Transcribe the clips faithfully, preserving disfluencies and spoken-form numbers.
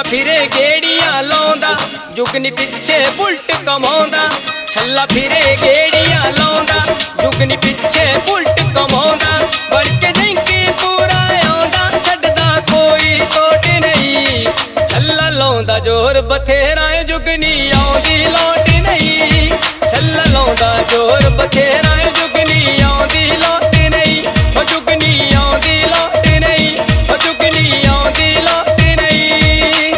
फिरे गेड़ियां लाउंदा जुगनी पिछे बुलट कमाउंदा। छल्ला फिरे गेड़ियां लाउंदा जुगनी पिछे बुलट कमाउंदा। बड़के जिंकी पूरा आउंदा छड्डदा कोई तोट नहीं। छल्ला लाउंदा जोर बथेरा जुगनी आउंदी लौट नहीं। छल्ला लाउंदा जोर बथेरा जुगनी आउंदी लौट नहीं। ओ जुगनी आउंदी लौट नहीं। ओ जुगनी आउंदी लौट नहीं।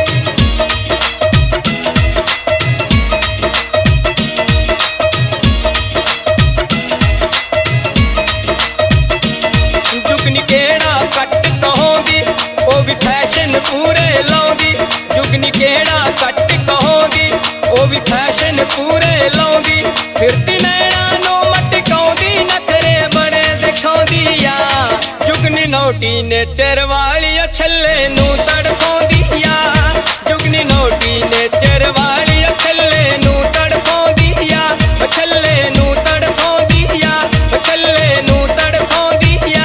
जुगनी केड़ा कट कहोंदी ओ भी फैशन पूरे लाउंदी। जुगनी केड़ा कट कहोंदी ओ भी फैशन पूरे लाउंदी। फिरती नैना नो मटकाउंदी नखरे बड़े दिखाउंदी या। जुगनी नोटी ने चरवाली छल्ले नू तड़पाउंदी या। जुगनी नोटी ने चरवाली छल्ले नू तड़पाउंदी या। छल्ले नू तड़पाउंदी या। छल्ले नू तड़पाउंदी या।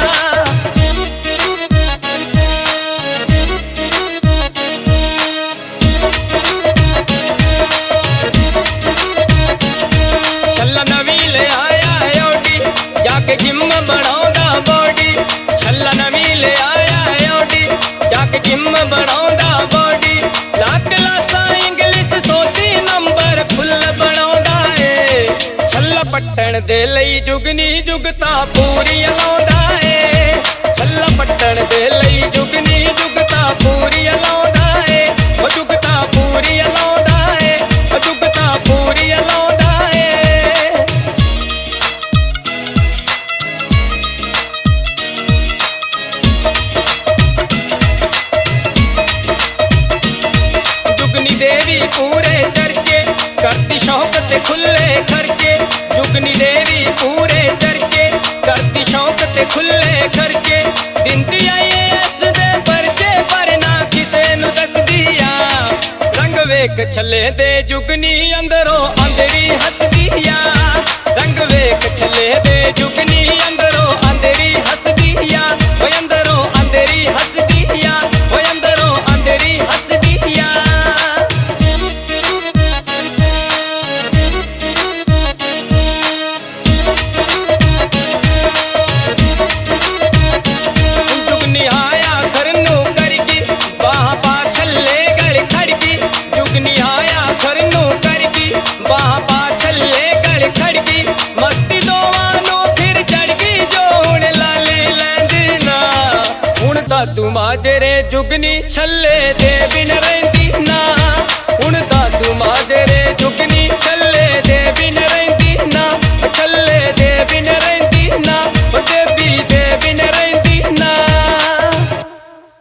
छल्ला नवी ले आया है ओडी जाके जिम बनाउंदा बॉडी। छल्ला नवी ले आया है ओडी जाके जिम बनाउंदा बॉडी। लाख लासा इंग्लिश सोती नंबर फुल बनाउंदा है। छल्ला पट्टन दे लई जुगनी जुगता पूरी लाउंदा है। छल्ला पट्टन दे लई जुगनी जुगता पूरी लाउंदा है। ओ जुगता पूरी लाउंदा है। ओ जुगता पूरी लाउंदा है। जुगनी देवी पूरे चर्चे करती शौक ते खुले खर्चे। जुगनी देवी पूरे चर्चे करती शौक ते खुले खर्चे। दिंदी आई एस दे परचे पर ना किसे नु दस दिया। रंग वेख छले दे जुगनी अंदरों अंदरी हस दिया। रंग वेख छले दे जुगनी अंदरों अंदरी हस दिया। ओ अंदरों अंदरी हस दिया। ओ अंदरों अंदरी हस दिया। जुगनी आया खरनू करगी बाह पाछले गल खड़गी। जुगनी आया खरनू करगी बाह पाछले गल खड़गी। मस्ती दोवानू फिर चढ़गी जो हुण लाले लैंदी ना। हुण ता तू माजरे जुगनी छल्ले दे बिन रहिंदी।